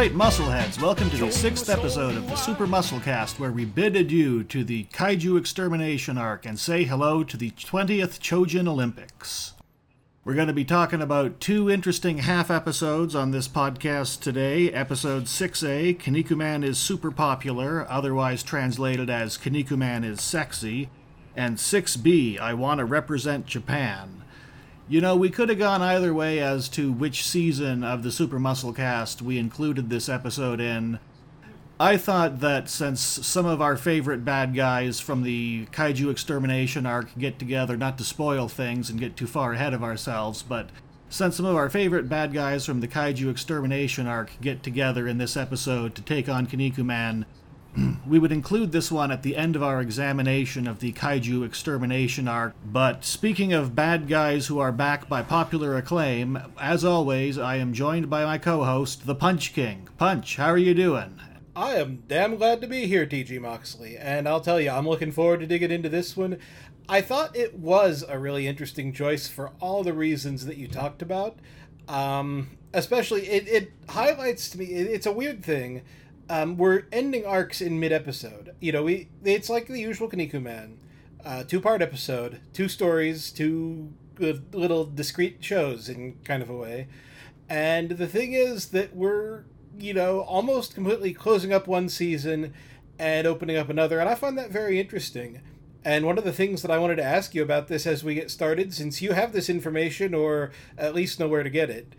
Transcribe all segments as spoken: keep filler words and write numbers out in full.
right, Muscleheads, welcome to the sixth episode of the Super Muscle Cast, where we bid adieu to the Kaiju Extermination arc and say hello to the twentieth Chojin Olympics. We're going to be talking about two interesting half episodes on this podcast today. Episode six A, Kinnikuman is super popular, otherwise translated as Kinnikuman is sexy, and six B, I want to represent Japan. You know, we could have gone either way as to which season of the Super Muscle Cast we included this episode in. I thought that since some of our favorite bad guys from the Kaiju Extermination arc get together, not to spoil things and get too far ahead of ourselves, but since some of our favorite bad guys from the Kaiju Extermination arc get together in this episode to take on Kinnikuman, we would include this one at the end of our examination of the Kaiju Extermination arc. But speaking of bad guys who are back by popular acclaim, as always, I am joined by my co-host, the Punch King. Punch, how are you doing? I am damn glad to be here, T G Moxley, and I'll tell you, I'm looking forward to digging into this one. I thought it was a really interesting choice for all the reasons that you talked about. Um, especially, it, it highlights to me, it, it's a weird thing. Um, we're ending arcs in mid-episode. You know, we it's like the usual Kinnikuman. Uh, two-part episode, two stories, two good little discrete shows in kind of a way. And the thing is that we're, you know, almost completely closing up one season and opening up another. And I find that very interesting. And one of the things that I wanted to ask you about this as we get started, since you have this information or at least know where to get it,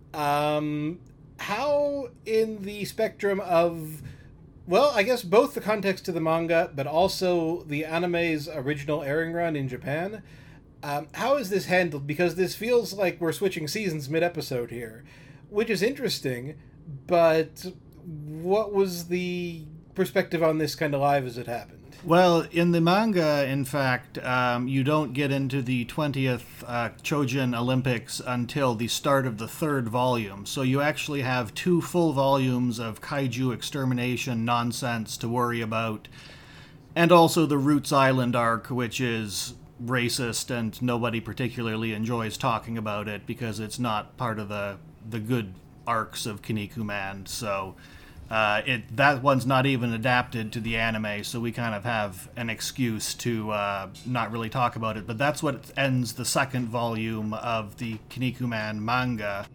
um... how in the spectrum of, well, I guess both the context of the manga, but also the anime's original airing run in Japan, um, how is this handled? Because this feels like we're switching seasons mid-episode here, which is interesting, but what was the perspective on this kind of live as it happened? Well, in the manga, in fact, um, you don't get into the twentieth uh, Chojin Olympics until the start of the third volume. So you actually have two full volumes of Kaiju Extermination nonsense to worry about. And also the Roots Island arc, which is racist and nobody particularly enjoys talking about it because it's not part of the, the good arcs of Kinnikuman. So... Uh, it that one's not even adapted to the anime, so we kind of have an excuse to uh, not really talk about it. But that's what ends the second volume of the Kinnikuman manga.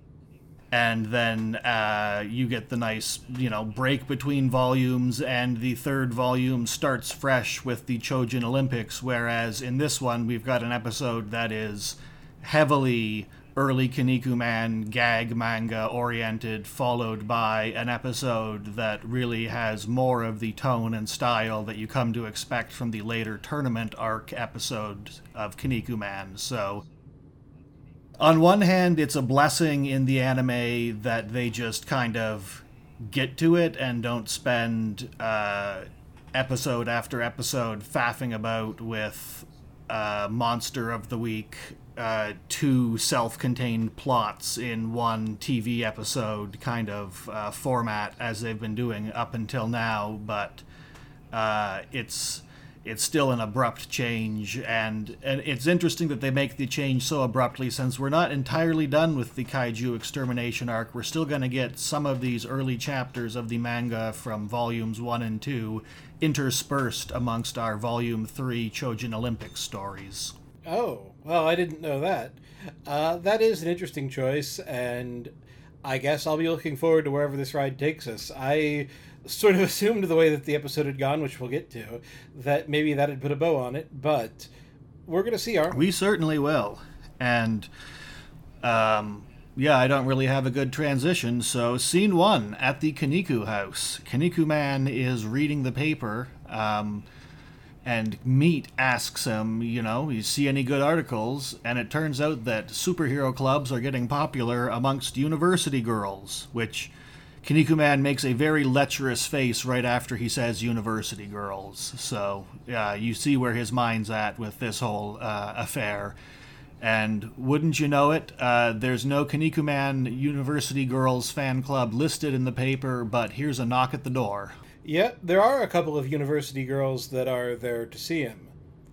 And then uh, you get the nice, you know, break between volumes, and the third volume starts fresh with the Chojin Olympics, whereas in this one we've got an episode that is heavily early Kinnikuman gag manga oriented, followed by an episode that really has more of the tone and style that you come to expect from the later tournament arc episode of Kinnikuman. So on one hand, it's a blessing in the anime that they just kind of get to it and don't spend uh, episode after episode faffing about with uh, Monster of the Week, Uh, two self-contained plots in one T V episode kind of uh, format as they've been doing up until now, but uh, it's it's still an abrupt change, and, and it's interesting that they make the change so abruptly since we're not entirely done with the Kaiju Extermination arc. We're still going to get some of these early chapters of the manga from volumes one and two interspersed amongst our volume three Chojin Olympics stories. Oh, well, I didn't know that. Uh, that is an interesting choice, and I guess I'll be looking forward to wherever this ride takes us. I sort of assumed the way that the episode had gone, which we'll get to, that maybe that had put a bow on it, but we're going to see, aren't we? We certainly will. And, um, yeah, I don't really have a good transition, so scene one at the Kinniku house. Kinnikuman is reading the paper, um... and Meat asks him, you know, you see any good articles? And it turns out that superhero clubs are getting popular amongst university girls, which Kinnikuman makes a very lecherous face right after he says university girls. So, yeah, you see where his mind's at with this whole uh, affair. And wouldn't you know it, uh, there's no Kinnikuman University Girls fan club listed in the paper, but here's a knock at the door. Yeah, there are a couple of university girls that are there to see him.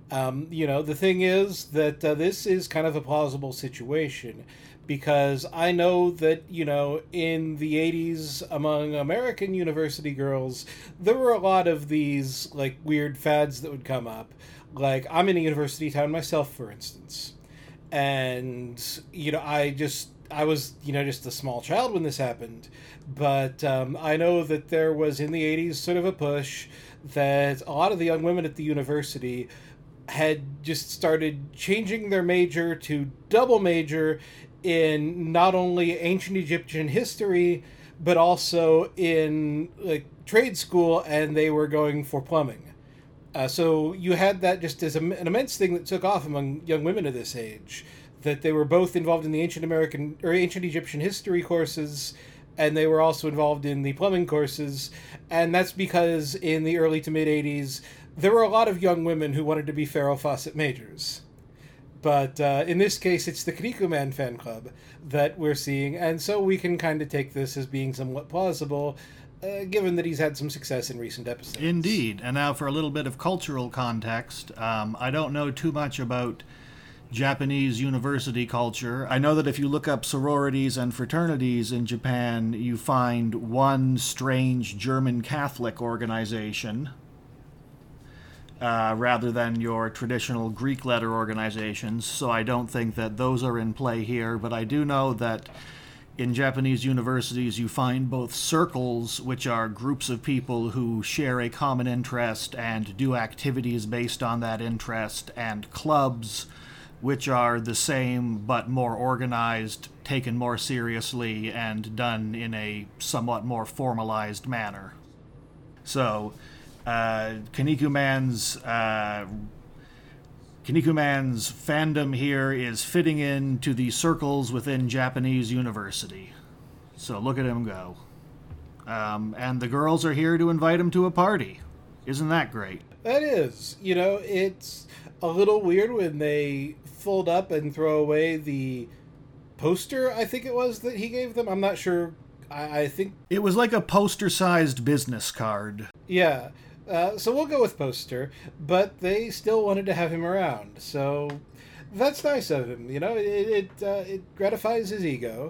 Um, you know, the thing is that uh, this is kind of a plausible situation because I know that, you know, in the eighties among American university girls, there were a lot of these, like, weird fads that would come up. Like, I'm in a university town myself, for instance. And, you know, I just, I was, you know, just a small child when this happened. But um, I know that there was, in the eighties, sort of a push that a lot of the young women at the university had just started changing their major to double major in not only ancient Egyptian history, but also in like trade school, and they were going for plumbing. Uh, so you had that just as a, an immense thing that took off among young women of this age, that they were both involved in the ancient American or ancient Egyptian history courses, and they were also involved in the plumbing courses. And that's because in the early to mid eighties, there were a lot of young women who wanted to be Farrah Fawcett majors. But uh, in this case, it's the Kinnikuman fan club that we're seeing, and so we can kind of take this as being somewhat plausible, uh, given that he's had some success in recent episodes. Indeed. And now for a little bit of cultural context. Um, I don't know too much about Japanese university culture. I know that if you look up sororities and fraternities in Japan, you find one strange German Catholic organization, Uh, rather than your traditional Greek letter organizations, so I don't think that those are in play here, but I do know that in Japanese universities you find both circles, which are groups of people who share a common interest and do activities based on that interest, and clubs, which are the same but more organized, taken more seriously, and done in a somewhat more formalized manner. So, Uh, Kinnikuman's uh, Kinnikuman's fandom here is fitting into the circles within Japanese university. So look at him go. Um, and the girls are here to invite him to a party. Isn't that great? That is. You know, it's a little weird when they fold up and throw away the poster, I think it was, that he gave them. I'm not sure. I, I think... It was like a poster-sized business card. Yeah. Uh, so we'll go with poster, but they still wanted to have him around, so that's nice of him. You know, it it, uh, it gratifies his ego,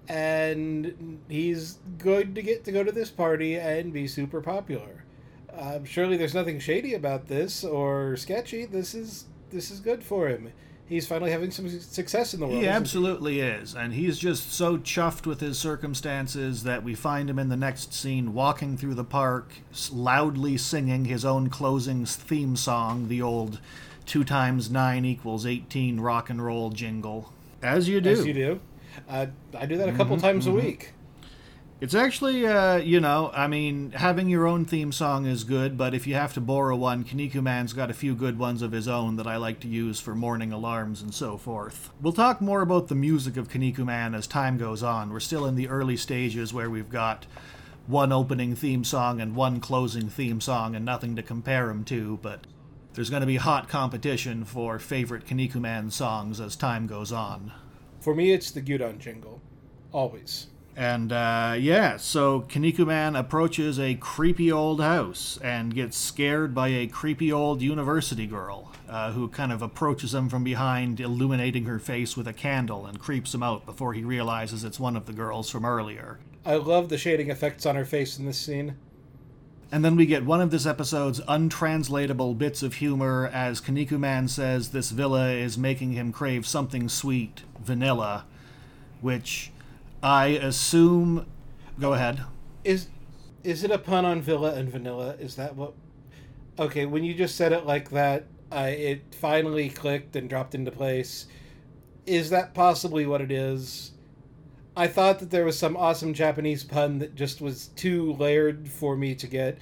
and he's going to get to go to this party and be super popular. Uh, surely there's nothing shady about this or sketchy. This is this is good for him. He's finally having some success in the world. He absolutely he? is, and he's just so chuffed with his circumstances that we find him in the next scene walking through the park, loudly singing his own closing theme song, the old two times nine equals eighteen rock and roll jingle. As you do. As you do. Uh, I do that a couple mm-hmm, times mm-hmm. a week. It's actually, uh, you know, I mean, having your own theme song is good, but if you have to borrow one, Kinnikuman's got a few good ones of his own that I like to use for morning alarms and so forth. We'll talk more about the music of Kinnikuman as time goes on. We're still in the early stages where we've got one opening theme song and one closing theme song and nothing to compare them to, but there's going to be hot competition for favorite Kinnikuman songs as time goes on. For me, it's the Gyudon jingle. Always. And, uh, yeah, so Kinnikuman approaches a creepy old house and gets scared by a creepy old university girl, uh, who kind of approaches him from behind, illuminating her face with a candle, and creeps him out before he realizes it's one of the girls from earlier. I love the shading effects on her face in this scene. And then we get one of this episode's untranslatable bits of humor as Kinnikuman says this villa is making him crave something sweet, vanilla, which... I assume... Go ahead. Is is it a pun on villa and vanilla? Is that what... Okay, when you just said it like that, I, it finally clicked and dropped into place. Is that possibly what it is? I thought that there was some awesome Japanese pun that just was too layered for me to get.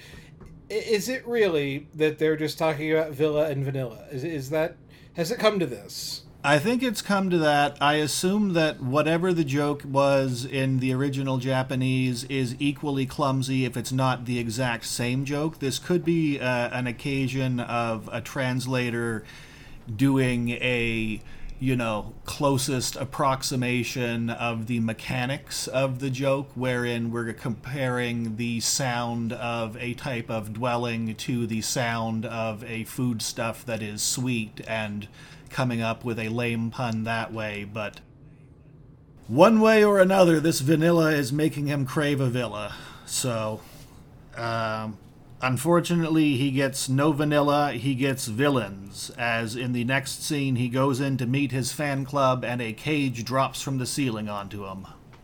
Is it really that they're just talking about villa and vanilla? Is, is that... Has it come to this? I think it's come to that. I assume that whatever the joke was in the original Japanese is equally clumsy if it's not the exact same joke. This could be uh, an occasion of a translator doing a you know, closest approximation of the mechanics of the joke, wherein we're comparing the sound of a type of dwelling to the sound of a foodstuff that is sweet, and coming up with a lame pun that way. But one way or another, this vanilla is making him crave a villa. So, um, unfortunately, he gets no vanilla, he gets villains, as in the next scene he goes in to meet his fan club and a cage drops from the ceiling onto him.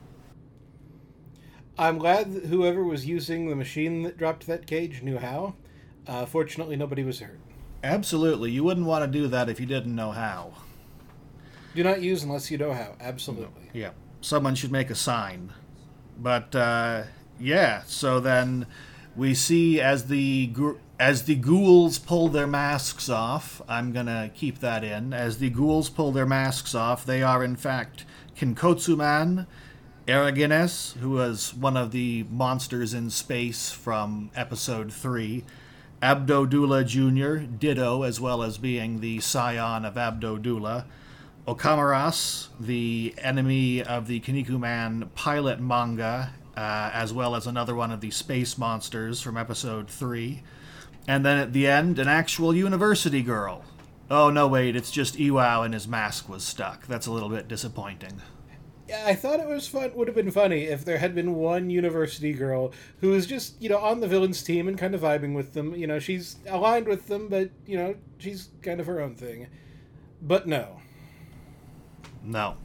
I'm glad that whoever was using the machine that dropped that cage knew how. Uh, fortunately, nobody was hurt. Absolutely. You wouldn't want to do that if you didn't know how. Do not use unless you know how. Absolutely. Yeah. Someone should make a sign. But, uh, yeah, so then we see as the as the ghouls pull their masks off, I'm going to keep that in, as the ghouls pull their masks off, they are in fact Kinkotsuman, Erogenes, who was one of the monsters in space from episode three, Abdodula Junior, Ditto, as well as being the scion of Abdodula, Okamaras, the enemy of the Kinnikuman pilot manga, uh, as well as another one of the space monsters from episode three. And then at the end, an actual university girl. Oh, no, wait, it's just Iwao and his mask was stuck. That's a little bit disappointing. Yeah, I thought it was fun. Would have been funny if there had been one university girl who was just, you know, on the villains team and kind of vibing with them. You know, she's aligned with them, but, you know, she's kind of her own thing. But no. No.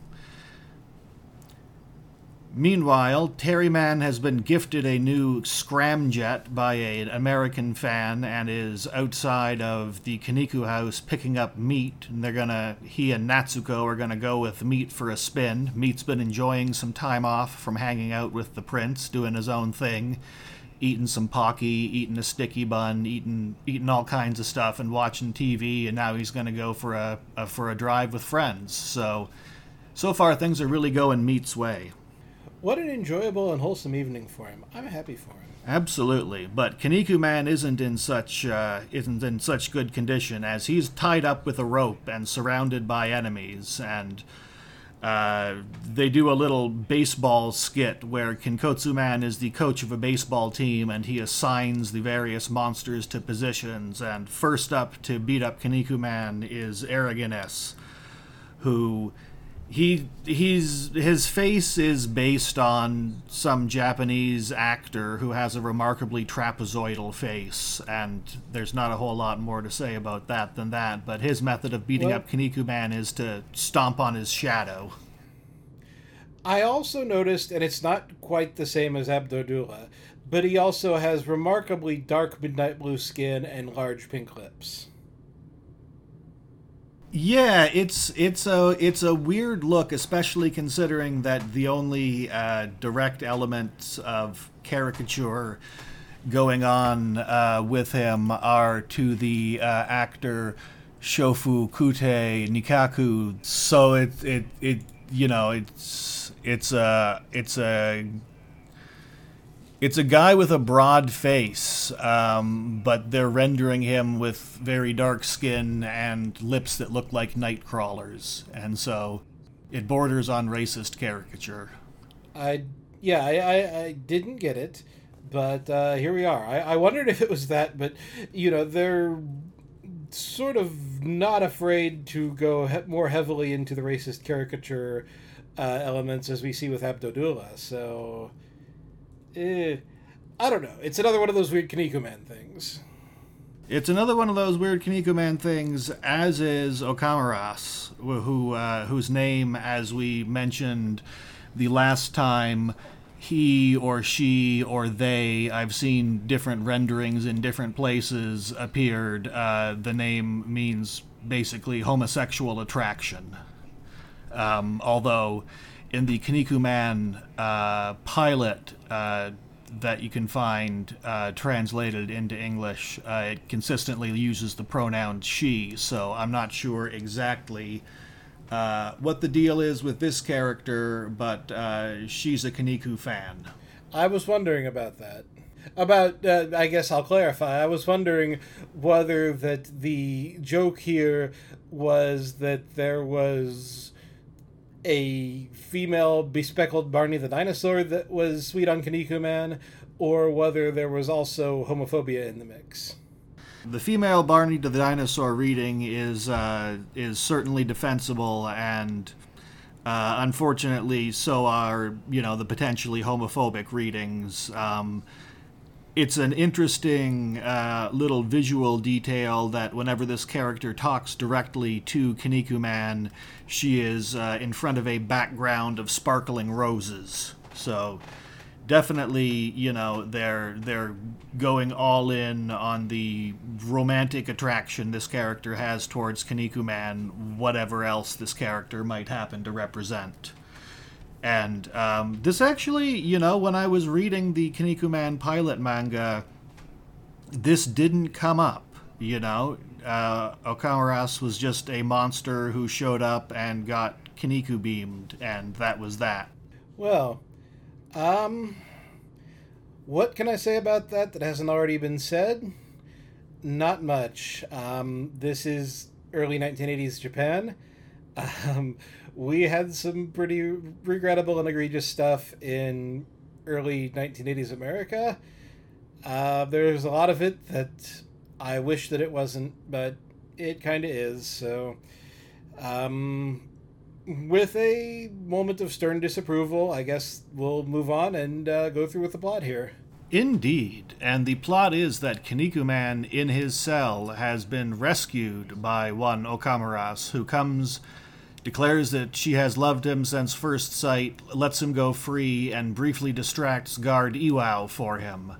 Meanwhile, Terryman has been gifted a new scramjet by an American fan and is outside of the Kaneko house picking up meat. And they're gonna, he and Natsuko are gonna go with Meat for a spin. Meat's been enjoying some time off from hanging out with the prince, doing his own thing, eating some Pocky, eating a sticky bun, eating eating all kinds of stuff, and watching T V. And now he's gonna go for a, a for a drive with friends. So, so far things are really going Meat's way. What an enjoyable and wholesome evening for him. I'm happy for him. Absolutely, but Kinnikuman isn't in such uh, isn't in such good condition, as he's tied up with a rope and surrounded by enemies, and uh, they do a little baseball skit where Kinkotsuman is the coach of a baseball team, and he assigns the various monsters to positions. And first up to beat up Kinnikuman is Erogenes, who. He he's his face is based on some Japanese actor who has a remarkably trapezoidal face, and there's not a whole lot more to say about that than that. But his method of beating well, up Kinnikuman is to stomp on his shadow. I also noticed, and it's not quite the same as Abdodula, but he also has remarkably dark midnight blue skin and large pink lips. Yeah, it's it's a it's a weird look, especially considering that the only uh, direct elements of caricature going on uh, with him are to the uh, actor Shofu Kute Nikaku. So it it it you know it's it's a it's a It's a guy with a broad face, um, but they're rendering him with very dark skin and lips that look like night crawlers, and so it borders on racist caricature. I yeah, I, I, I didn't get it, but uh, here we are. I, I wondered if it was that, but you know they're sort of not afraid to go he- more heavily into the racist caricature uh, elements as we see with Abdodula. So. Eh, I don't know. It's another one of those weird Kinnikuman things. It's another one of those weird Kinnikuman things, as is Okamaras, who uh, whose name, as we mentioned the last time, he or she or they, I've seen different renderings in different places, appeared. Uh, the name means basically homosexual attraction. Um, although... in the Kinnikuman uh, pilot uh, that you can find uh, translated into English, uh, it consistently uses the pronoun she, so I'm not sure exactly uh, what the deal is with this character, but uh, she's a Kinniku fan. I was wondering about that. About, uh, I guess I'll clarify. I was wondering whether that the joke here was that there was a female bespeckled Barney the dinosaur that was sweet on Kinnikuman, or whether there was also homophobia in the mix. The female Barney the dinosaur reading is uh, is certainly defensible, and uh, unfortunately, so are you know the potentially homophobic readings. Um, it's an interesting uh, little visual detail that whenever this character talks directly to Kinnikuman, she is uh, in front of a background of sparkling roses. So definitely, you know, they're they're going all in on the romantic attraction this character has towards Kinnikuman, whatever else this character might happen to represent. And um, this actually, you know, when I was reading the Kinnikuman pilot manga, this didn't come up, you know. Uh, Okamaras was just a monster who showed up and got Kinniku beamed, and that was that. Well, um, what can I say about that that hasn't already been said? Not much. Um, this is early nineteen eighties Japan. Um, we had some pretty regrettable and egregious stuff in early nineteen eighties America. Uh, there's a lot of it that I wish that it wasn't, but it kind of is. So, um, with a moment of stern disapproval, I guess we'll move on and uh, go through with the plot here. Indeed, and the plot is that Kinnikuman in his cell has been rescued by one Okamaras, who comes, declares that she has loved him since first sight, lets him go free, and briefly distracts guard Iwao for him.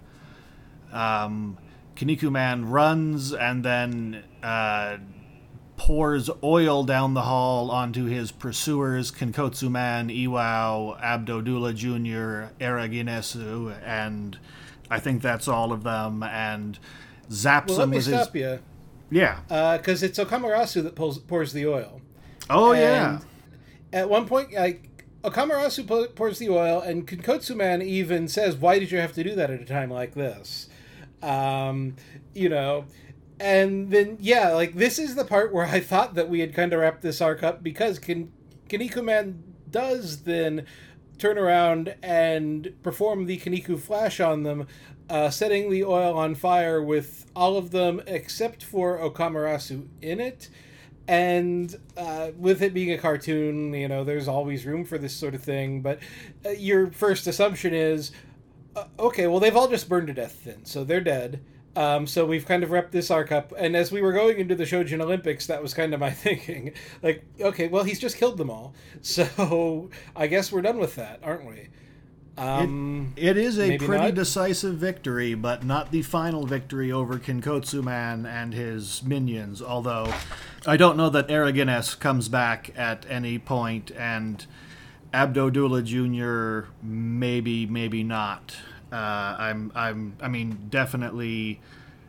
Um, Kinnikuman runs and then uh, pours oil down the hall onto his pursuers, Kinkotsuman, Iwao, Abdodula Junior, Eraginesu, and I think that's all of them, and zaps well, them with his... Well, let me stop you. Yeah. Because uh, it's Okamarasu that pulls, pours the oil. Oh, and yeah. At one point, like, Okamarasu pours the oil, and Kinkotsuman even says, why did you have to do that at a time like this? Um, you know, and then, yeah, like, this is the part where I thought that we had kind of wrapped this arc up, because Kin- Kinnikuman does then turn around and perform the Kinniku Flash on them, uh, setting the oil on fire with all of them except for Okamarasu in it. And uh, with it being a cartoon, you know, there's always room for this sort of thing. But uh, your first assumption is, uh, okay, well, they've all just burned to death then, so they're dead. Um, so we've kind of wrapped this arc up. And as we were going into the Shojin Olympics, that was kind of my thinking. Like, okay, well, he's just killed them all. So I guess we're done with that, aren't we? Um, it, it is a pretty not. decisive victory, but not the final victory over Kinkotsuman and his minions. Although I don't know that Eraginesu comes back at any point, and Abdodula Junior maybe, maybe not. Uh, I'm, I'm, I mean, definitely,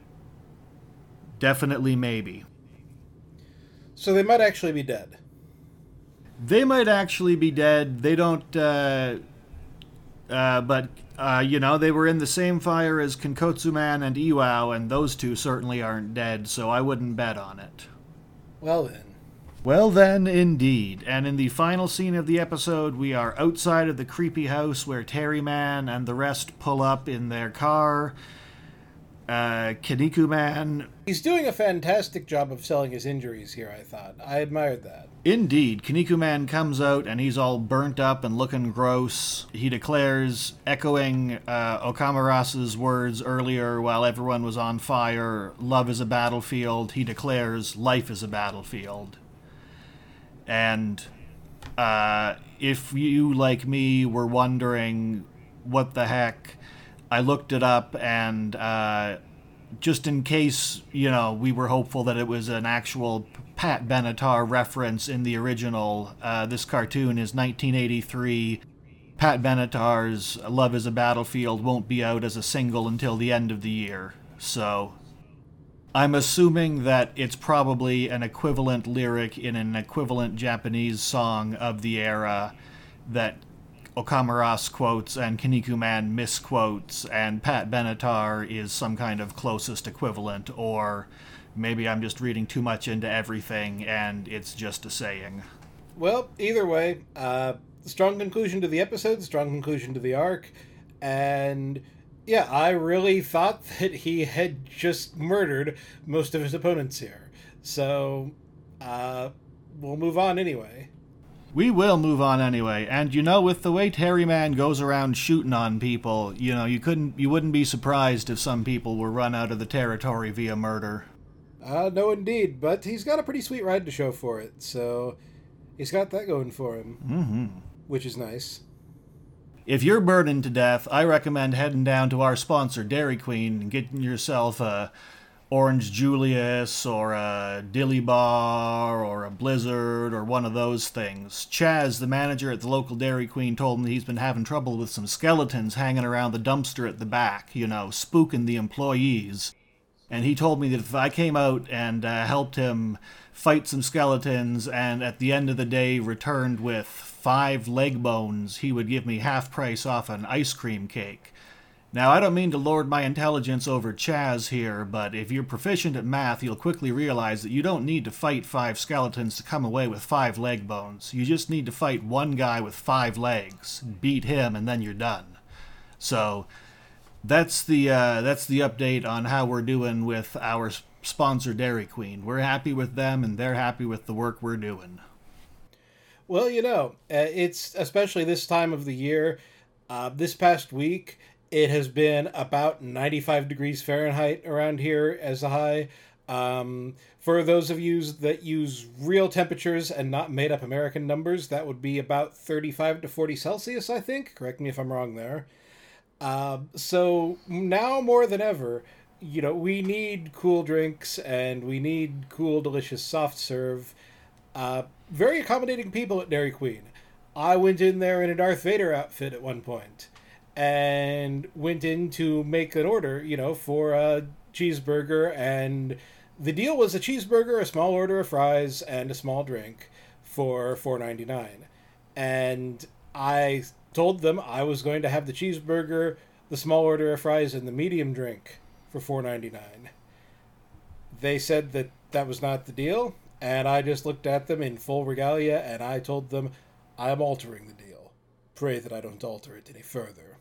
definitely maybe. So they might actually be dead. They might actually be dead. They don't, uh, uh, but, uh, you know, they were in the same fire as Kinkotsuman and Iwao, and those two certainly aren't dead, so I wouldn't bet on it. Well then. Well then, indeed. And in the final scene of the episode, we are outside of the creepy house where Terryman and the rest pull up in their car. Uh, Kinnikuman... He's doing a fantastic job of selling his injuries here, I thought. I admired that. Indeed. Kinnikuman comes out and he's all burnt up and looking gross. He declares, echoing uh, Okamarasu's words earlier while everyone was on fire, love is a battlefield. He declares, life is a battlefield. And uh, if you, like me, were wondering what the heck, I looked it up, and uh, just in case, you know, we were hopeful that it was an actual Pat Benatar reference in the original, uh, this cartoon is nineteen eighty-three. Pat Benatar's Love is a Battlefield won't be out as a single until the end of the year, so I'm assuming that it's probably an equivalent lyric in an equivalent Japanese song of the era that Okamaras quotes and Kinniku Man misquotes, and Pat Benatar is some kind of closest equivalent, or maybe I'm just reading too much into everything and it's just a saying. Well, either way, uh, strong conclusion to the episode, strong conclusion to the arc, and yeah, I really thought that he had just murdered most of his opponents here. So, uh, we'll move on anyway. We will move on anyway, and you know, with the way Terry Man goes around shooting on people, you know, you couldn't, you wouldn't be surprised if some people were run out of the territory via murder. Uh, no indeed, but he's got a pretty sweet ride to show for it, so he's got that going for him, mm-hmm. which is nice. If you're burdened to death, I recommend heading down to our sponsor, Dairy Queen, and getting yourself a Orange Julius or a Dilly Bar or a Blizzard or one of those things. Chaz, the manager at the local Dairy Queen, told me he's been having trouble with some skeletons hanging around the dumpster at the back, you know, spooking the employees. And he told me that if I came out and uh, helped him fight some skeletons and at the end of the day returned with five leg bones, he would give me half price off an ice cream cake. Now, I don't mean to lord my intelligence over Chaz here, but if you're proficient at math, you'll quickly realize that you don't need to fight five skeletons to come away with five leg bones. You just need to fight one guy with five legs, beat him, and then you're done. So, that's the uh, that's the update on how we're doing with our sponsor, Dairy Queen. We're happy with them, and they're happy with the work we're doing. Well, you know, uh, it's especially this time of the year. Uh, this past week, it has been about ninety-five degrees Fahrenheit around here as a high. Um, for those of you that use real temperatures and not made-up American numbers, that would be about thirty-five to forty Celsius, I think. Correct me if I'm wrong there. Uh, so now more than ever, you know, we need cool drinks and we need cool, delicious soft serve. Uh, very accommodating people at Dairy Queen. I went in there in a Darth Vader outfit at one point and went in to make an order, you know, for a cheeseburger, and the deal was a cheeseburger, a small order of fries, and a small drink for four ninety-nine. And I told them I was going to have the cheeseburger, the small order of fries, and the medium drink for four ninety-nine. They said that that was not the deal, and I just looked at them in full regalia, and I told them, I'm altering the deal. Pray that I don't alter it any further.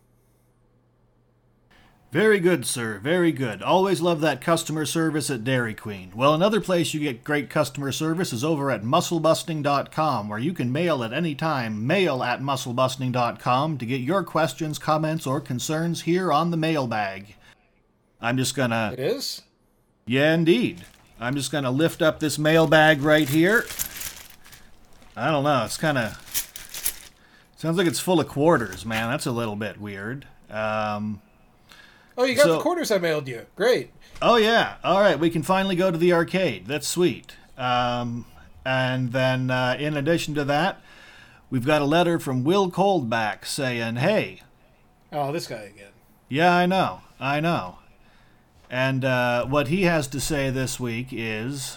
Very good, sir. Very good. Always love that customer service at Dairy Queen. Well, another place you get great customer service is over at muscle busting dot com, where you can mail at any time. Mail at muscle busting dot com to get your questions, comments, or concerns here on the mailbag. I'm just gonna... It is? Yeah, indeed. I'm just gonna lift up this mailbag right here. I don't know. It's kind of... Sounds like it's full of quarters, man. That's a little bit weird. Um... Oh, you got so, the quarters I mailed you. Great. Oh, yeah. All right. We can finally go to the arcade. That's sweet. Um, and then, uh, in addition to that, we've got a letter from Will Coldback saying, hey. Oh, this guy again. Yeah, I know. I know. And uh, what he has to say this week is...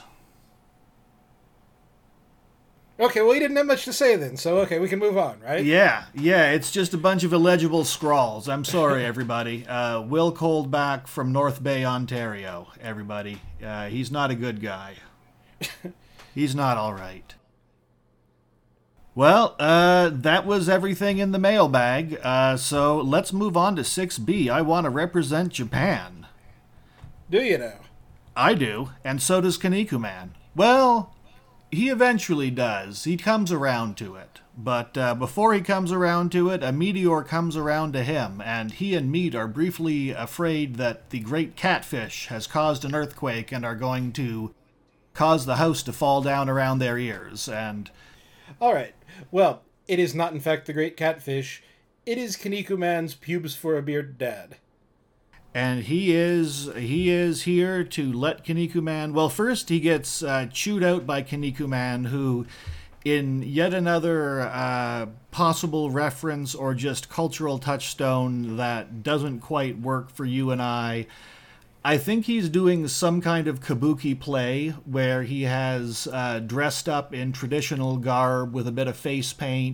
Okay, well, he didn't have much to say then, so okay, we can move on, right? Yeah, yeah, it's just a bunch of illegible scrawls. I'm sorry, everybody. Uh, Will Coldback from North Bay, Ontario, everybody. Uh, he's not a good guy. He's not all right. Well, uh, that was everything in the mailbag, uh, so let's move on to six B. I want to represent Japan. Do you know? I do, and so does Kinniku Man. Well... He eventually does. He comes around to it. But uh, before he comes around to it, a meteor comes around to him, and he and Meat are briefly afraid that the great catfish has caused an earthquake and are going to cause the house to fall down around their ears. And all right. Well, it is not in fact the great catfish. It is Kinniku Man's pubes for a beard dad. And he is he is here to let Kinniku Man... Well, first he gets uh, chewed out by Kinniku Man, who, in yet another uh, possible reference or just cultural touchstone that doesn't quite work for you and I, I think he's doing some kind of kabuki play where he has uh, dressed up in traditional garb with a bit of face paint.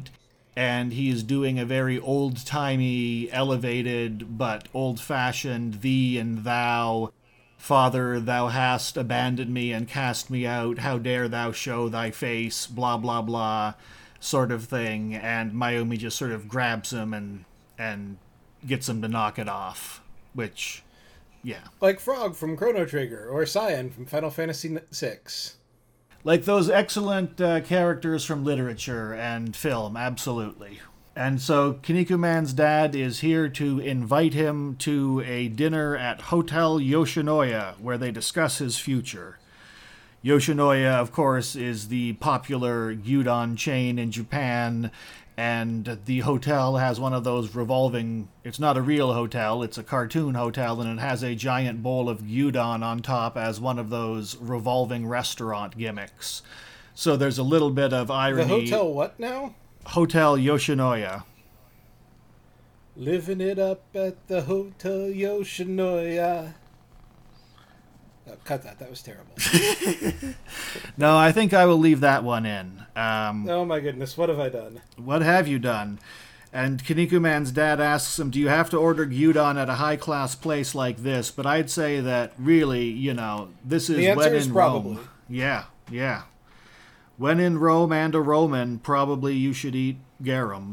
and he's doing a very old-timey, elevated, but old-fashioned thee and thou. Father, thou hast abandoned me and cast me out. How dare thou show thy face? Blah, blah, blah, sort of thing. And Mayumi just sort of grabs him and and gets him to knock it off. Which, yeah. Like Frog from Chrono Trigger, or Cyan from Final Fantasy six. Like those excellent uh, characters from literature and film, absolutely. And so Kinnikuman's dad is here to invite him to a dinner at Hotel Yoshinoya, where they discuss his future. Yoshinoya, of course, is the popular gyudon chain in Japan, and the hotel has one of those revolving... It's not a real hotel, it's a cartoon hotel, and it has a giant bowl of gyudon on top as one of those revolving restaurant gimmicks. So there's a little bit of irony. The hotel what now? Hotel Yoshinoya. Living it up at the Hotel Yoshinoya. Oh, cut that. That was terrible. No, I think I will leave that one in. Um, oh my goodness, what have I done? What have you done? And Kinnikuman's dad asks him, do you have to order gyudon at a high-class place like this? But I'd say that really, you know, this is the answer when is in probably. Rome. Yeah, yeah. When in Rome and a Roman, probably you should eat garum.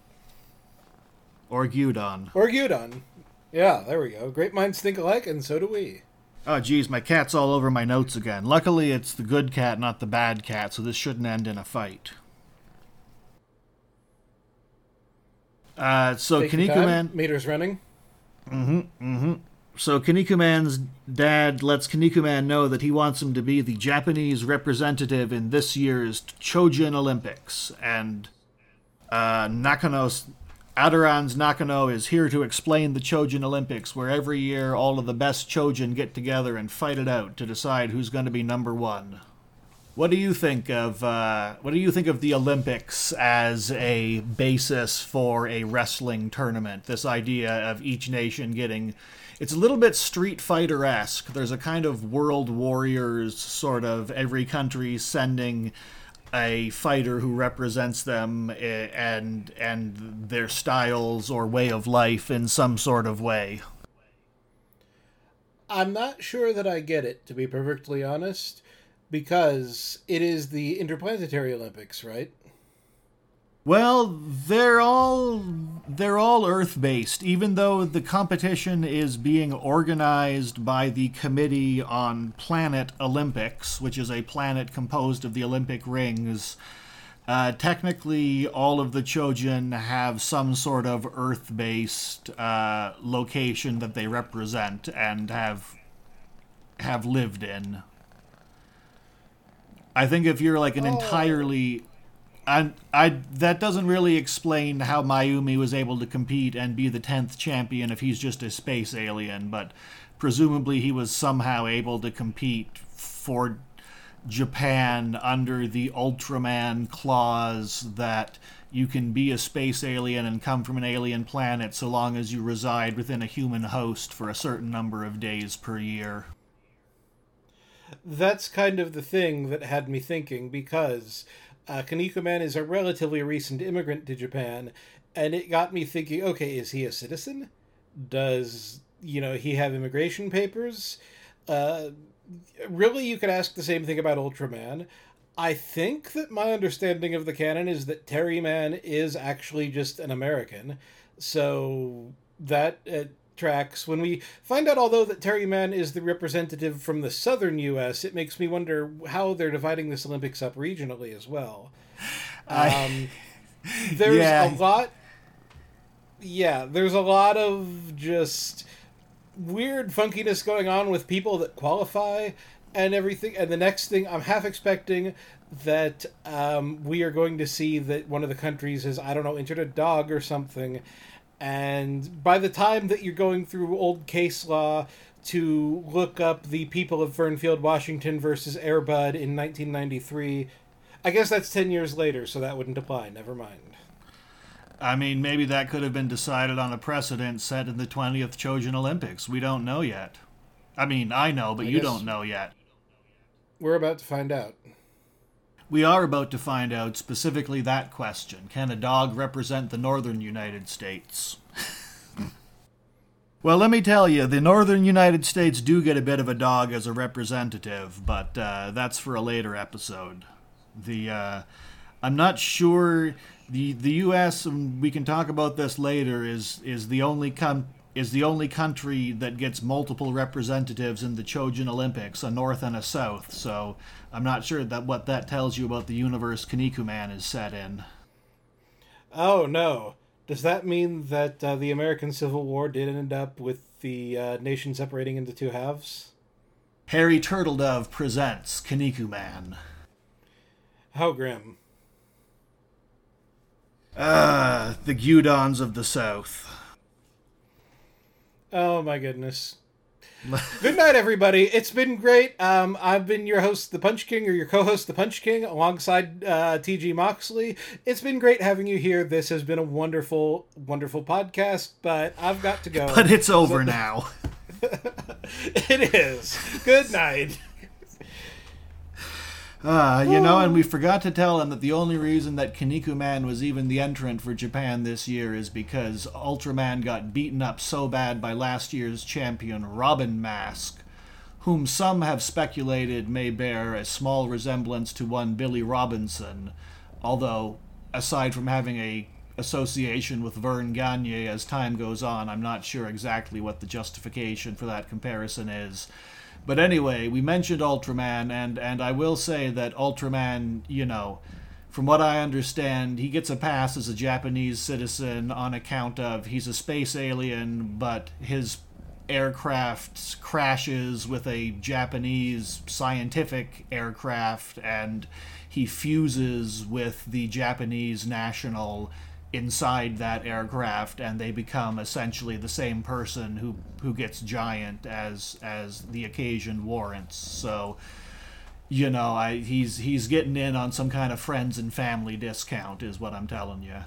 Or gyudon. Or gyudon. Yeah, there we go. Great minds think alike, and so do we. Oh, geez, my cat's all over my notes again. Luckily, it's the good cat, not the bad cat, so this shouldn't end in a fight. Uh, so Kinnikuman... Meter's running. Mm-hmm, mm-hmm. So Kinnikuman's dad lets Kinnikuman know that he wants him to be the Japanese representative in this year's Chojin Olympics. And uh, Nakano's, Adoran's Nakano is here to explain the Chojin Olympics, where every year all of the best Chojin get together and fight it out to decide who's going to be number one. What do you think of uh, what do you think of the Olympics as a basis for a wrestling tournament? This idea of each nation getting... It's a little bit Street Fighter-esque. There's a kind of World Warriors sort of every country sending a fighter who represents them and and their styles or way of life in some sort of way. I'm not sure that I get it, to be perfectly honest, because it is the Interplanetary Olympics, right? Well, they're all they're all Earth-based, even though the competition is being organized by the Committee on Planet Olympics, which is a planet composed of the Olympic rings. Uh, technically, all of the Chojin have some sort of Earth-based uh, location that they represent and have have lived in. I think if you're like an oh. entirely... I, I, that doesn't really explain how Mayumi was able to compete and be the tenth champion if he's just a space alien, but presumably he was somehow able to compete for Japan under the Ultraman clause that you can be a space alien and come from an alien planet so long as you reside within a human host for a certain number of days per year. That's kind of the thing that had me thinking, because... Uh, Kinnikuman is a relatively recent immigrant to Japan, and it got me thinking, okay, is he a citizen? Does, you know, he have immigration papers? Uh, really, you could ask the same thing about Ultraman. I think that my understanding of the canon is that Terryman is actually just an American, so that uh, tracks. When we find out, although, that Terryman is the representative from the southern U S, it makes me wonder how they're dividing this Olympics up regionally as well. Um, there's yeah. a lot... Yeah, there's a lot of just weird funkiness going on with people that qualify and everything. And the next thing, I'm half expecting that um, we are going to see that one of the countries has, I don't know, injured a dog or something. And by the time that you're going through old case law to look up the people of Fernfield, Washington versus Air Bud in nineteen ninety-three, I guess that's ten years later, so that wouldn't apply. Never mind. I mean, maybe that could have been decided on a precedent set in the twentieth Chojin Olympics. We don't know yet. I mean, I know, but I you guess don't know yet. We're about to find out. We are about to find out specifically that question. Can a dog represent the northern United States? Well, let me tell you, the northern United States do get a bit of a dog as a representative, but uh, that's for a later episode. The uh, I'm not sure the the U S, and we can talk about this later, is is the only com- is the only country that gets multiple representatives in the Chojin Olympics, a north and a south. So I'm not sure that what that tells you about the universe Kinnikuman is set in. Oh no. Does that mean that uh, the American Civil War did end up with the uh, nation separating into two halves? Harry Turtledove presents Kinnikuman. How grim. Ah, the Gyudons of the South. Oh my goodness. Good night, everybody. It's been great. Um, I've been your host, the Punch King, or your co-host, the Punch King, alongside uh, T G Moxley. It's been great having you here. This has been a wonderful, wonderful podcast, but I've got to go. But it's over so... now. It is. Good night. Uh, you know, and we forgot to tell him that the only reason that Kinnikuman was even the entrant for Japan this year is because Ultraman got beaten up so bad by last year's champion Robin Mask, whom some have speculated may bear a small resemblance to one Billy Robinson, although, aside from having a association with Vern Gagne as time goes on, I'm not sure exactly what the justification for that comparison is. But anyway, we mentioned Ultraman, and, and I will say that Ultraman, you know, from what I understand, he gets a pass as a Japanese citizen on account of he's a space alien, but his aircraft crashes with a Japanese scientific aircraft, and he fuses with the Japanese national inside that aircraft, and they become essentially the same person who who gets giant as as the occasion warrants. So, you know, I he's he's getting in on some kind of friends and family discount is what I'm telling you.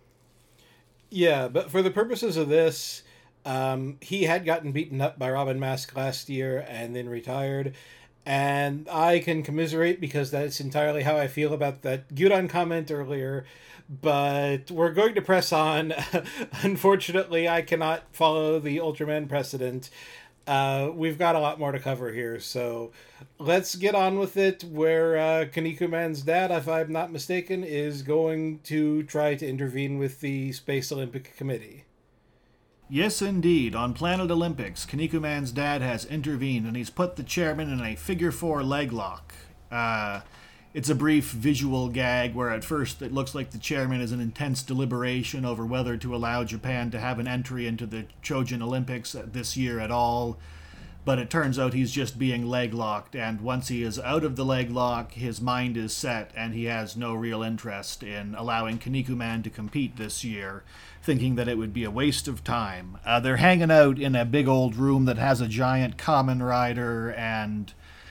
Yeah, but for the purposes of this, um, he had gotten beaten up by Robin Mask last year and then retired. And I can commiserate because that's entirely how I feel about that Gyudon comment earlier. But we're going to press on. Unfortunately, I cannot follow the Ultraman precedent. Uh, we've got a lot more to cover here, so let's get on with it, where uh, Kinnikuman's dad, if I'm not mistaken, is going to try to intervene with the Space Olympic Committee. Yes, indeed. On Planet Olympics, Kinnikuman's dad has intervened, and he's put the chairman in a figure-four leg lock. Uh... It's a brief visual gag where at first it looks like the chairman is in intense deliberation over whether to allow Japan to have an entry into the Chojin Olympics this year at all. But it turns out he's just being leg-locked, and once he is out of the leg lock, his mind is set and he has no real interest in allowing Kinnikuman to compete this year, thinking that it would be a waste of time. Uh, they're hanging out in a big old room that has a giant Kamen Rider and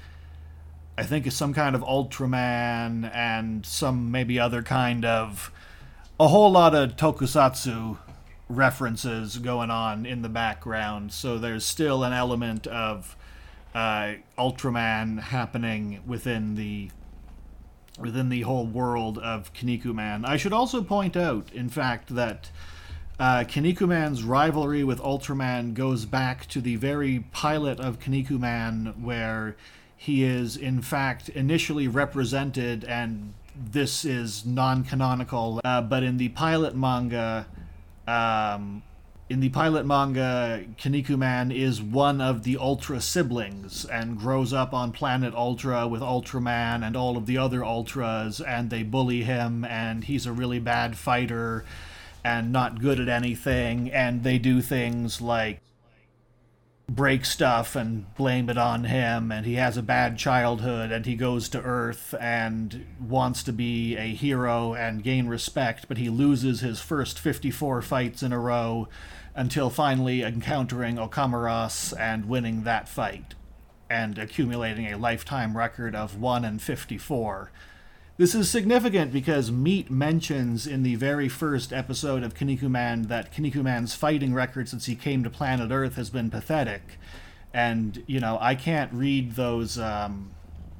I think it's some kind of Ultraman and some maybe other kind of... a whole lot of tokusatsu references going on in the background. So there's still an element of uh, Ultraman happening within the within the whole world of Kinnikuman. I should also point out, in fact, that uh, Kinnikuman's rivalry with Ultraman goes back to the very pilot of Kinnikuman, where he is, in fact, initially represented, and this is non-canonical, uh, but in the pilot manga, um, in the pilot manga, Kinnikuman is one of the Ultra siblings and grows up on planet Ultra with Ultraman and all of the other Ultras, and they bully him, and he's a really bad fighter and not good at anything, and they do things like break stuff and blame it on him, and he has a bad childhood, and he goes to Earth and wants to be a hero and gain respect, but he loses his first fifty-four fights in a row until finally encountering Okamaras and winning that fight and accumulating a lifetime record of one and fifty-four. This is significant because Meat mentions in the very first episode of Kinnikuman that Kinnikuman's fighting record since he came to planet Earth has been pathetic. And, you know, I can't read those um,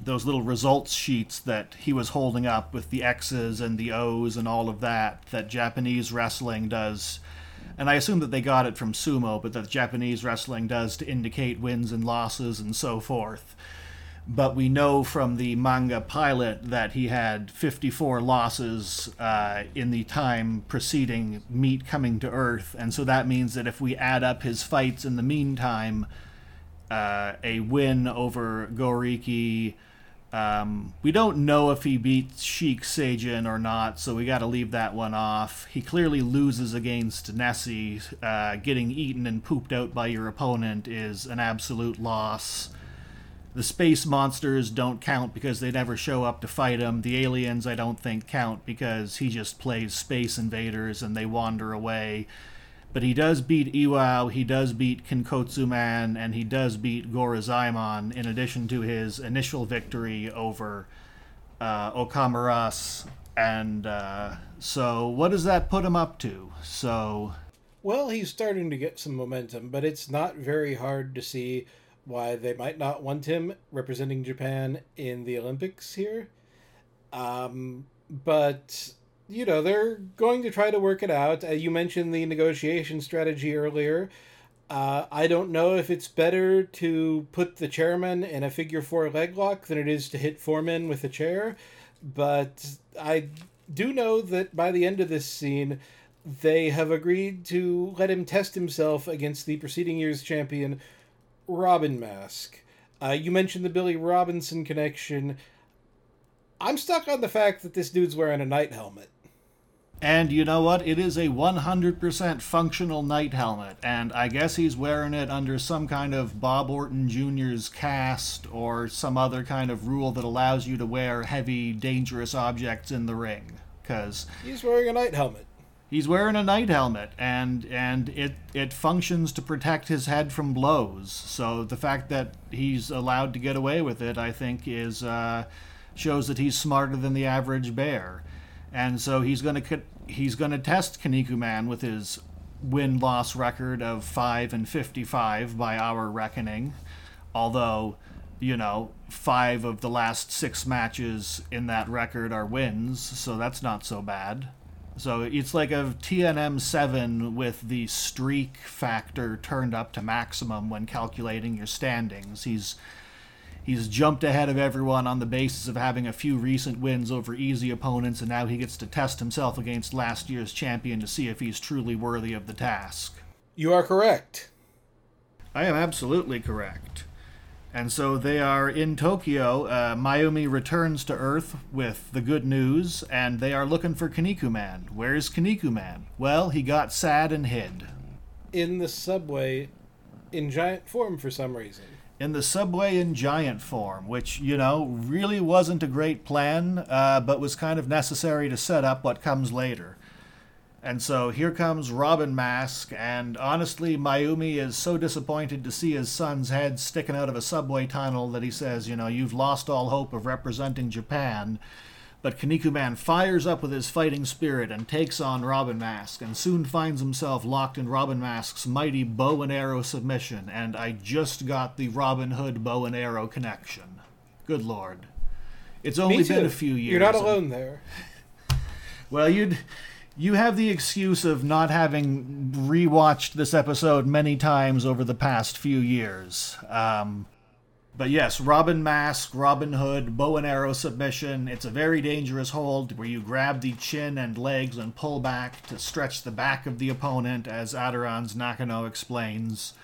those little results sheets that he was holding up with the X's and the O's and all of that, that Japanese wrestling does. And I assume that they got it from sumo, but that Japanese wrestling does to indicate wins and losses and so forth. But we know from the manga pilot that he had fifty-four losses uh, in the time preceding Meat coming to Earth. And so that means that if we add up his fights in the meantime, uh, a win over Goriki, um, we don't know if he beats Sheik Seijin or not, so we got to leave that one off. He clearly loses against Nessie. Uh, getting eaten and pooped out by your opponent is an absolute loss. The space monsters don't count because they never show up to fight him. The aliens I don't think count because he just plays Space Invaders and they wander away. But he does beat Iwao, he does beat Kinkotsu Man, and he does beat Gorazaimon in addition to his initial victory over uh, Okamuras. And uh, so what does that put him up to? So, well, he's starting to get some momentum, but it's not very hard to see why they might not want him representing Japan in the Olympics here. Um, but, you know, they're going to try to work it out. Uh, you mentioned the negotiation strategy earlier. Uh, I don't know if it's better to put the chairman in a figure four leg lock than it is to hit Foreman with a chair. But I do know that by the end of this scene, they have agreed to let him test himself against the preceding year's champion, Robin Mask. Uh, you mentioned the Billy Robinson connection. I'm stuck on the fact that this dude's wearing a night helmet. And you know what? It is a one hundred percent functional night helmet, and I guess he's wearing it under some kind of Bob Orton Junior's cast or some other kind of rule that allows you to wear heavy, dangerous objects in the ring. Because he's wearing a night helmet. He's wearing a night helmet, and and it, it functions to protect his head from blows. So the fact that he's allowed to get away with it, I think, is uh, shows that he's smarter than the average bear. And so he's going to he's going to test Kinnikuman with his win-loss record of five and fifty-five by our reckoning. Although, you know, five of the last six matches in that record are wins, so that's not so bad. So it's like a T N M seven with the streak factor turned up to maximum when calculating your standings. He's he's jumped ahead of everyone on the basis of having a few recent wins over easy opponents, and now he gets to test himself against last year's champion to see if he's truly worthy of the task. You are correct. I am absolutely correct. And so they are in Tokyo. Uh, Mayumi returns to Earth with the good news, and they are looking for Kinnikuman. Where's Kinnikuman? Well, he got sad and hid. In the subway, in giant form for some reason. In the subway in giant form, which, you know, really wasn't a great plan, uh, but was kind of necessary to set up what comes later. And so here comes Robin Mask, and honestly, Mayumi is so disappointed to see his son's head sticking out of a subway tunnel that he says, you know, you've lost all hope of representing Japan. But Kinnikuman fires up with his fighting spirit and takes on Robin Mask, and soon finds himself locked in Robin Mask's mighty bow and arrow submission, and I just got the Robin Hood bow and arrow connection. Good Lord. It's only been a few years. You're not alone there. Well, you'd... You have the excuse of not having rewatched this episode many times over the past few years. Um, but yes, Robin Mask, Robin Hood, bow and arrow submission. It's a very dangerous hold where you grab the chin and legs and pull back to stretch the back of the opponent, as Adoran's Nakano explains.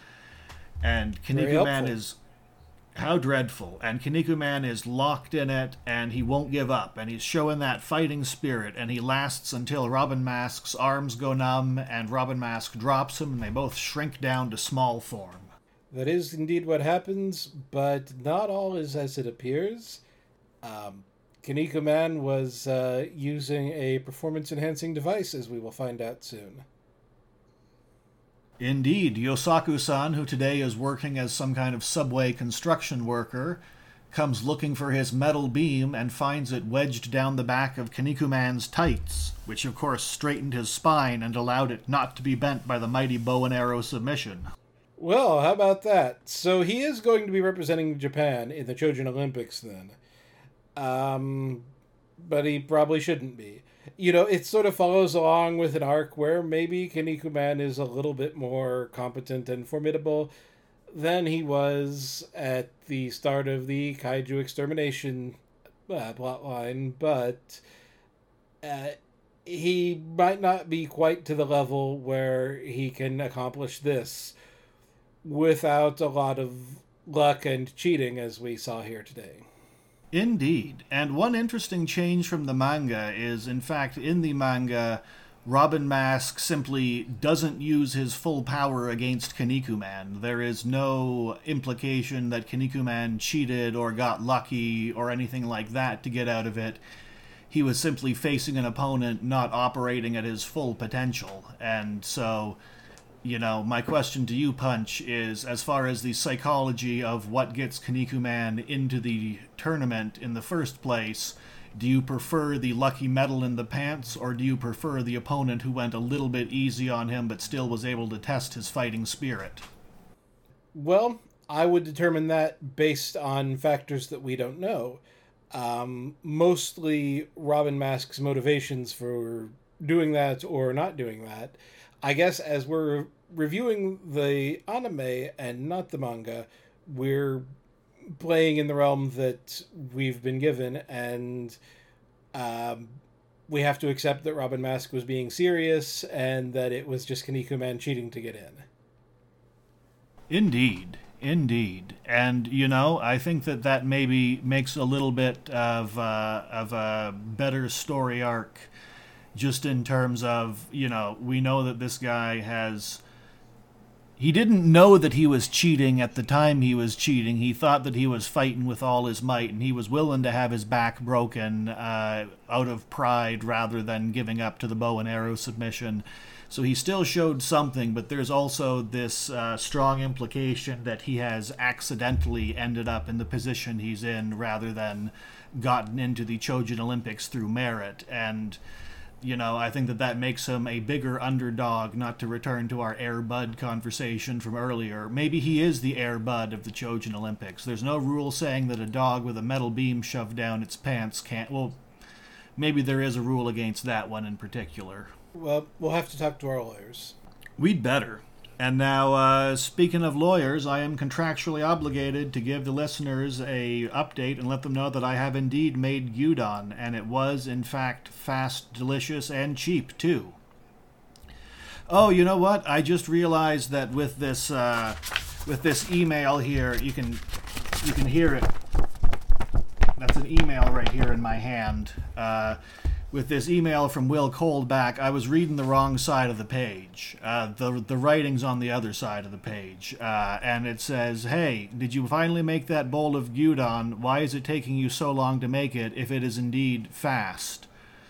And Kinnikuman is... How dreadful. And Kinnikuman is locked in it, and he won't give up, and he's showing that fighting spirit, and he lasts until Robin Mask's arms go numb, and Robin Mask drops him, and they both shrink down to small form. That is indeed what happens, but not all is as it appears. Um, Kinnikuman was uh, using a performance-enhancing device, as we will find out soon. Indeed, Yosaku-san, who today is working as some kind of subway construction worker, comes looking for his metal beam and finds it wedged down the back of Kinnikuman's tights, which of course straightened his spine and allowed it not to be bent by the mighty bow and arrow submission. Well, how about that? So he is going to be representing Japan in the Chojin Olympics then. Um, but he probably shouldn't be. You know, it sort of follows along with an arc where maybe Kinnikuman is a little bit more competent and formidable than he was at the start of the Kaiju Extermination uh, plotline, but uh, he might not be quite to the level where he can accomplish this without a lot of luck and cheating, as we saw here today. Indeed. And one interesting change from the manga is, in fact, in the manga, Robin Mask simply doesn't use his full power against Kinnikuman. There is no implication that Kinnikuman cheated or got lucky or anything like that to get out of it. He was simply facing an opponent not operating at his full potential. And so, you know, my question to you, Punch, is as far as the psychology of what gets Kinnikuman into the tournament in the first place, do you prefer the lucky medal in the pants, or do you prefer the opponent who went a little bit easy on him but still was able to test his fighting spirit? Well, I would determine that based on factors that we don't know. Um, mostly Robin Mask's motivations for doing that or not doing that. I guess as we're reviewing the anime and not the manga, we're playing in the realm that we've been given, and um, we have to accept that Robin Mask was being serious and that it was just Kinnikuman cheating to get in. Indeed, indeed. And, you know, I think that that maybe makes a little bit of, uh, of a better story arc, just in terms of, you know, we know that this guy has... He didn't know that he was cheating at the time he was cheating. He thought that he was fighting with all his might, and he was willing to have his back broken uh, out of pride rather than giving up to the bow and arrow submission. So he still showed something, but there's also this uh, strong implication that he has accidentally ended up in the position he's in rather than gotten into the Chojin Olympics through merit. And you know, I think that that makes him a bigger underdog, not to return to our Air Bud conversation from earlier. Maybe he is the Air Bud of the Chojin Olympics. There's no rule saying that a dog with a metal beam shoved down its pants can't... Well, maybe there is a rule against that one in particular. Well, we'll have to talk to our lawyers. We'd better. And now, uh, speaking of lawyers, I am contractually obligated to give the listeners a update and let them know that I have indeed made gyudon, and it was, in fact, fast, delicious, and cheap, too. Oh, you know what? I just realized that with this, uh, with this email here, you can, you can hear it. That's an email right here in my hand. Uh... With this email from Will Coldback, I was reading the wrong side of the page. Uh, the the writing's on the other side of the page. Uh, and it says, hey, did you finally make that bowl of gyudon? Why is it taking you so long to make it if it is indeed fast?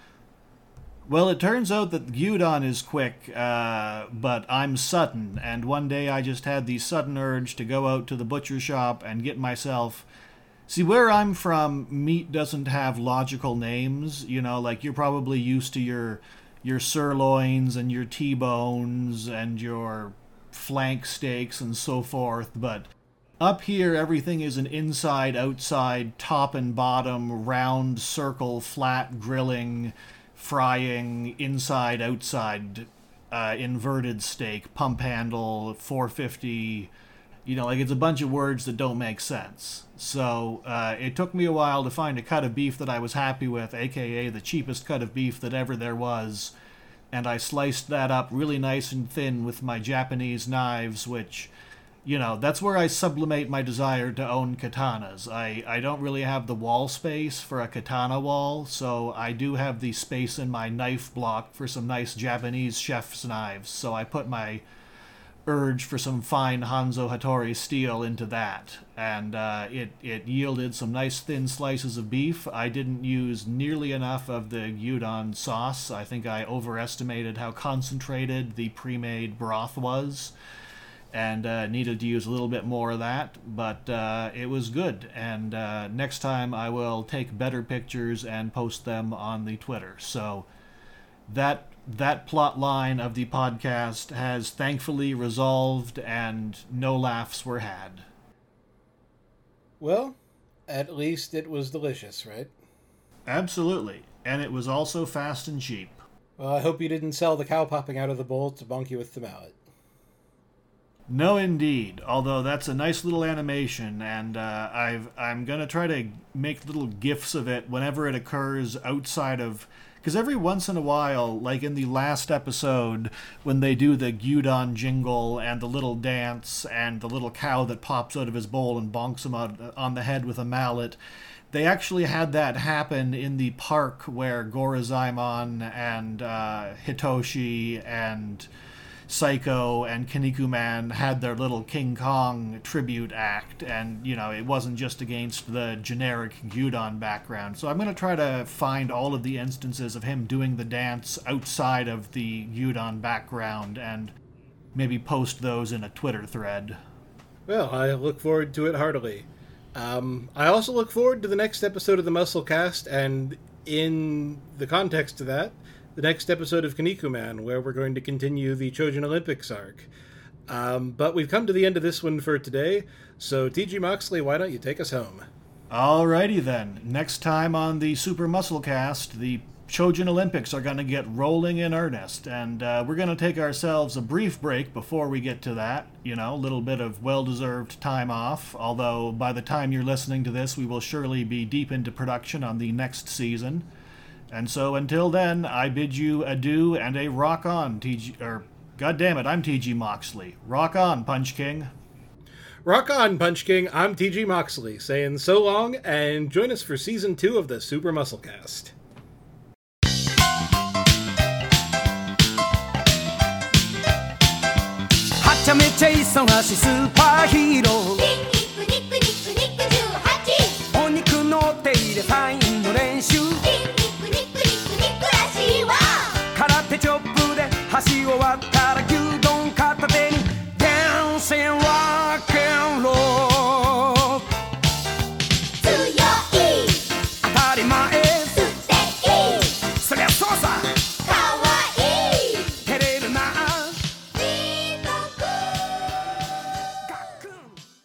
Well, it turns out that gyudon is quick, uh, but I'm sudden. And one day I just had the sudden urge to go out to the butcher shop and get myself... See, where I'm from, meat doesn't have logical names. You know, like you're probably used to your your sirloins and your T-bones and your flank steaks and so forth. But up here, everything is an inside, outside, top and bottom, round, circle, flat grilling, frying, inside, outside, uh, inverted steak, pump handle, four fifty... You know, like it's a bunch of words that don't make sense. So uh, it took me a while to find a cut of beef that I was happy with, aka the cheapest cut of beef that ever there was. And I sliced that up really nice and thin with my Japanese knives, which, you know, that's where I sublimate my desire to own katanas. I, I don't really have the wall space for a katana wall, so I do have the space in my knife block for some nice Japanese chef's knives. So I put my urge for some fine Hanzo Hattori steel into that, and uh, it, it yielded some nice thin slices of beef. I didn't use nearly enough of the gyudon sauce. I think I overestimated how concentrated the pre-made broth was, and uh, needed to use a little bit more of that, but uh, it was good, and uh, next time I will take better pictures and post them on the Twitter. So that that plot line of the podcast has thankfully resolved, and no laughs were had. Well, at least it was delicious, right? Absolutely. And it was also fast and cheap. Well, I hope you didn't sell the cow popping out of the bowl to bonk you with the mallet. No, indeed. Although that's a nice little animation, and uh, I've, I'm going to try to make little GIFs of it whenever it occurs outside of... Because every once in a while, like in the last episode, when they do the Gyudon jingle and the little dance and the little cow that pops out of his bowl and bonks him out, on the head with a mallet, they actually had that happen in the park where Gorazaimon and uh, Hitoshi and Psycho and Kinnikuman had their little King Kong tribute act, and, you know, it wasn't just against the generic Gyudon background. So I'm going to try to find all of the instances of him doing the dance outside of the Gyudon background and maybe post those in a Twitter thread. Well, I look forward to it heartily. Um, I also look forward to the next episode of the Musclecast, and in the context of that, the next episode of Kinnikuman, where we're going to continue the Chojin Olympics arc. Um, but we've come to the end of this one for today, so T G Moxley, why don't you take us home? Alrighty then. Next time on the Super Musclecast, the Chojin Olympics are going to get rolling in earnest, and uh, we're going to take ourselves a brief break before we get to that. You know, a little bit of well-deserved time off, although by the time you're listening to this, we will surely be deep into production on the next season. And so until then, I bid you adieu and a rock on, T G... or, goddammit, I'm T G Moxley. Rock on, Punch King. Rock on, Punch King. I'm T G Moxley, saying so long, and join us for Season two of the Super Musclecast. はちゃめちゃ忙しいスーパーヒーロー